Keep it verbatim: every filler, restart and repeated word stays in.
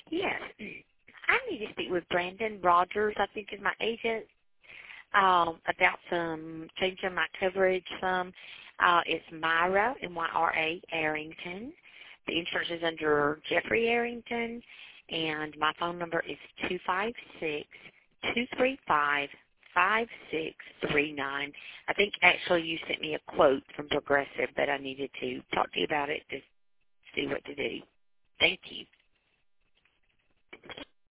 Yes. I need to speak with Brandon Rogers, I think is my agent, um, about some changing my coverage some. Uh, it's Myra, M Y R A, Arrington. The insurance is under Jeffrey Arrington, and my phone number is two five six, two three five, five six three nine. I think actually you sent me a quote from Progressive, but I needed to talk to you about it to see what to do. Thank you.